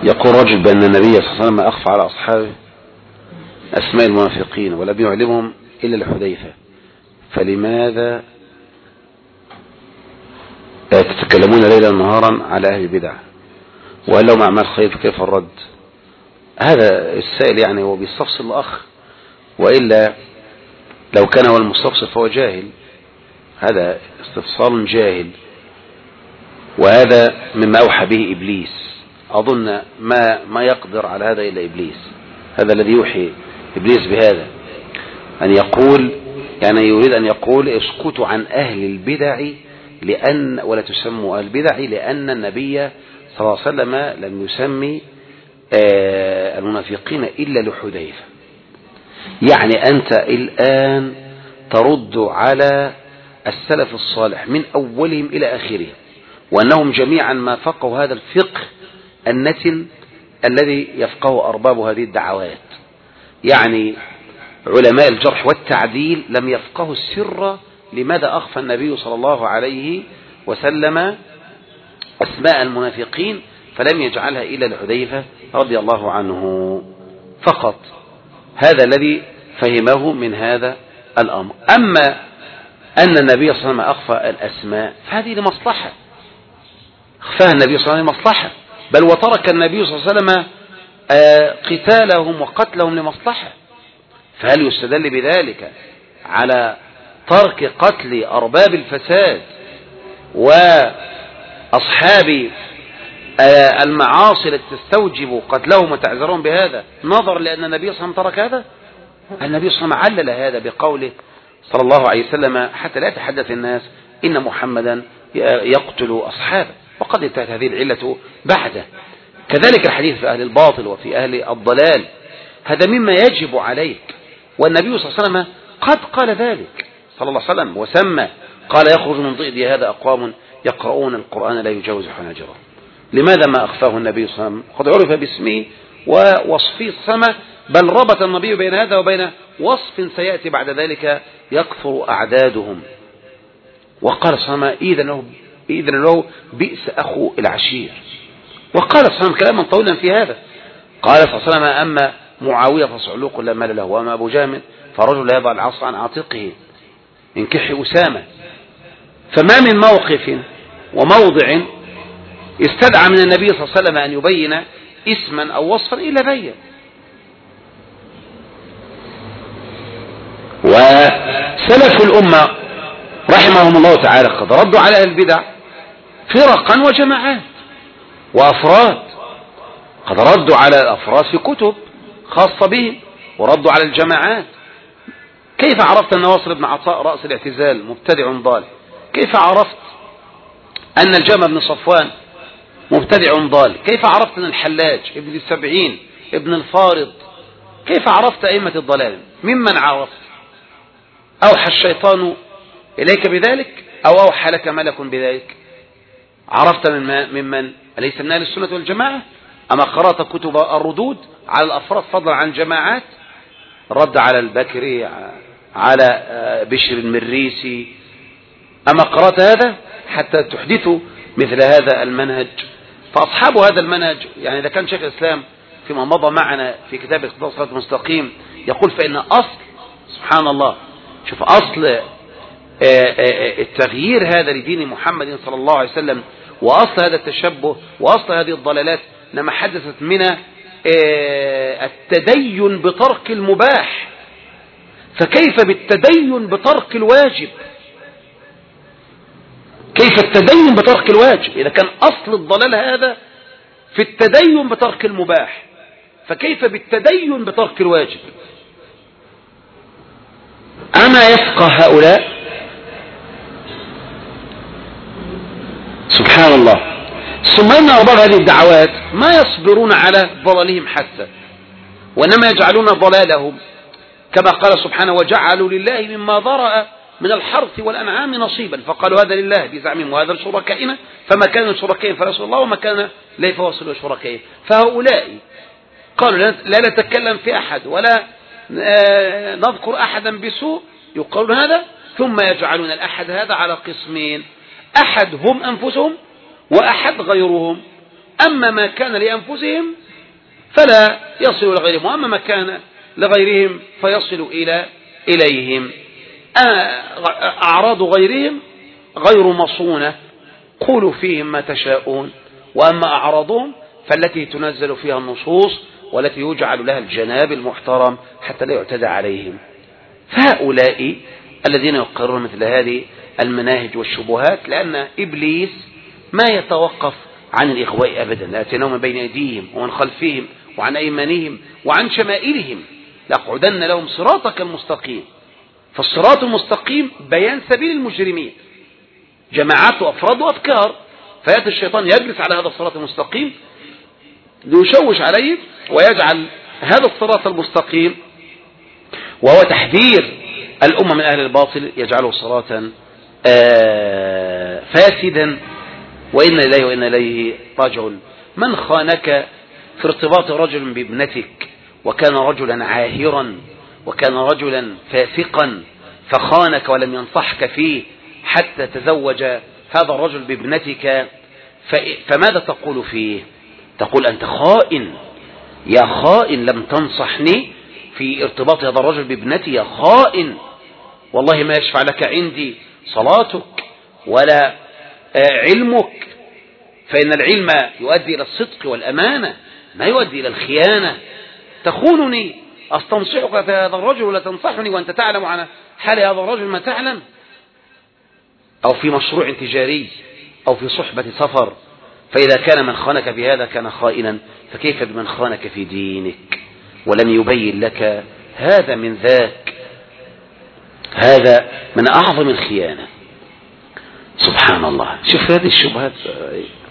يقول رجل بأن النبي صلى الله عليه وسلم أخفى على أصحابه أسماء المنافقين ولم يعلمهم إلا لحذيفة، فلماذا تتكلمون ليلا نهارا على أهل البدع وقال لهم أعمال خير فكيف الرد؟ هذا السائل يعني هو بيستفصل الأخ، وإلا لو كان هو المستفصل فهو جاهل، هذا استفصال جاهل، وهذا مما أوحى به إبليس. أظن ما يقدر على هذا إلا إبليس، هذا الذي يوحي إبليس بهذا، أن يقول يعني يريد أن يقول اسكتوا عن أهل البدع ولا تسموا أهل البدع، لأن النبي صلى الله عليه وسلم لم يسمي المنافقين إلا لحذيفة. يعني أنت الآن ترد على السلف الصالح من أولهم إلى آخرهم، وأنهم جميعا ما فقهوا هذا الفقه النتن الذي يفقه أرباب هذه الدعوات. يعني علماء الجرح والتعديل لم يفقهوا السر لماذا أخفى النبي صلى الله عليه وسلم أسماء المنافقين، فلم يجعلها إلا لحذيفة رضي الله عنه فقط. هذا الذي فهمه من هذا الأمر. أما أن النبي صلى الله عليه وسلم أخفى الأسماء فهذه لمصلحة، أخفاها النبي صلى الله عليه وسلم لمصلحة، بل وترك النبي صلى الله عليه وسلم قتالهم وقتلهم لمصلحة. فهل يستدل بذلك على ترك قتل أرباب الفساد وأصحاب المعاصي التي تستوجب قتلهم وتعذرهم بهذا، نظر لأن النبي صلى الله عليه وسلم ترك هذا؟ النبي صلى الله عليه وسلم علل هذا بقوله صلى الله عليه وسلم حتى لا يتحدث الناس إن محمدا يقتل أصحابه، وقد انتهت هذه العلة بعده. كذلك الحديث في أهل الباطل وفي أهل الضلال، هذا مما يجب عليك، والنبي صلى الله عليه وسلم قد قال ذلك صلى الله عليه وسلم وسمى، قال يخرج من ضئدي هذا أقوام يقرؤون القرآن لا يجاوز حناجرهم. لماذا ما أخفاه النبي صلى الله عليه وسلم؟ قد عرف باسمه ووصفه السماء، بل ربط النبي بين هذا وبين وصف سيأتي بعد ذلك يكثر أعدادهم. وقال صلى الله عليه وسلم إذن له بئس أخو العشير. وقال صلى الله عليه وسلم كلاما طويلا في هذا، قال صلى الله عليه وسلم أما معاوية فصعلوق لا مال له، وأما أبو جهم فرجل لا يضع العصا عن عاتقه انكح أسامة. فما من موقف وموضع استدعى من النبي صلى الله عليه وسلم أن يبين اسما أو وصفا إلا بين. وسلف الأمة رحمهم الله تعالى قد ردوا على أهل البدع فرقا وجماعات وأفراد، قد ردوا على الأفراد في كتب خاصة بهم، وردوا على الجماعات. كيف عرفت أن نواصر بن عطاء رأس الاعتزال مبتدع ضال؟ كيف عرفت أن الجهم بن صفوان مبتدع ضال؟ كيف عرفت أن الحلاج ابن السبعين ابن الفارض؟ كيف عرفت أئمة الضلال؟ ممن عرفت؟ أوحى الشيطان إليك بذلك أو أوحى لك ملك بذلك؟ عرفت ممن أليس من أهل السنة والجماعة؟ أما قرأت كتب الردود على الأفراد فضلا عن الجماعات، رد على البكري، على بشر المريسي، أما قرأت هذا حتى تحدثوا مثل هذا المنهج؟ فأصحاب هذا المنهج، يعني إذا كان شيخ الإسلام فيما مضى معنا في كتاب اقتضاء الصراط المستقيم يقول فإن أصل، سبحان الله، شوف أصل التغيير هذا لدين محمد صلى الله عليه وسلم، وأصل هذا التشبه وأصل هذه الضلالات لما حدثت من التدين بترك المباح، فكيف بالتدين بترك الواجب؟ كيف التدين بترك الواجب إذا كان أصل الضلال هذا في التدين بترك المباح، فكيف بالتدين بترك الواجب؟ أما يفقه هؤلاء؟ سبحان الله. ثم إن أرباب هذه الدعوات ما يصبرون على ضلالهم حتى، وإنما يجعلون ضلالهم كما قال سبحانه وجعلوا لله مما ذرأ من الحرث والأنعام نصيبا، فقالوا هذا لله بزعمهم وهذا لشركائنا، فما كان لشركائهم فليس الله، وما كان لا فواصل لشركائهم. فهؤلاء قالوا لا نتكلم في أحد ولا نذكر أحدا بسوء، يقولون هذا، ثم يجعلون الأحد هذا على قسمين: أحد هم أنفسهم، وأحد غيرهم. أما ما كان لأنفسهم فلا يصل لغيرهم، وأما ما كان لغيرهم فيصل إليهم. أعراض غيرهم غير مصونة، قولوا فيهم ما تشاءون، وأما أعراضهم فالتي تنزل فيها النصوص والتي يجعل لها الجناب المحترم حتى لا يعتدى عليهم. فهؤلاء الذين يقررون مثل هذه المناهج والشبهات، لأن إبليس ما يتوقف عن الإغواء أبدا، لأتيناهم من بين أيديهم ومن خلفهم وعن أيمانهم وعن شمائلهم لأقعدن لهم صراطك المستقيم. فالصراط المستقيم بيان سبيل المجرمين، جماعات وأفراد وأفكار، فيأتي الشيطان يجلس على هذا الصراط المستقيم ليشوش عليه ويجعل هذا الصراط المستقيم وهو تحذير الأمة من أهل الباطل يجعله صراطا فاسدا. وإن إليه وإن إليه راجعون. من خانك في ارتباط رجل بابنتك وكان رجلا عاهرا وكان رجلا فاسقا فخانك ولم ينصحك فيه حتى تزوج هذا الرجل بابنتك، فماذا تقول فيه؟ تقول أنت خائن، يا خائن، لم تنصحني في ارتباط هذا الرجل بابنتي، يا خائن، والله ما يشفع لك عندي صلاتك ولا علمك، فإن العلم يؤدي إلى الصدق والأمانة ما يؤدي إلى الخيانة. تخونني، أستنصحك في هذا الرجل ولا تنصحني وأنت تعلم عن حال هذا الرجل ما تعلم، أو في مشروع تجاري أو في صحبة سفر. فإذا كان من خانك بهذا كان خائنا، فكيف بمن خانك في دينك ولم يبين لك هذا من ذاك؟ هذا من أعظم الخيانة. سبحان الله. شوف هذه الشبهات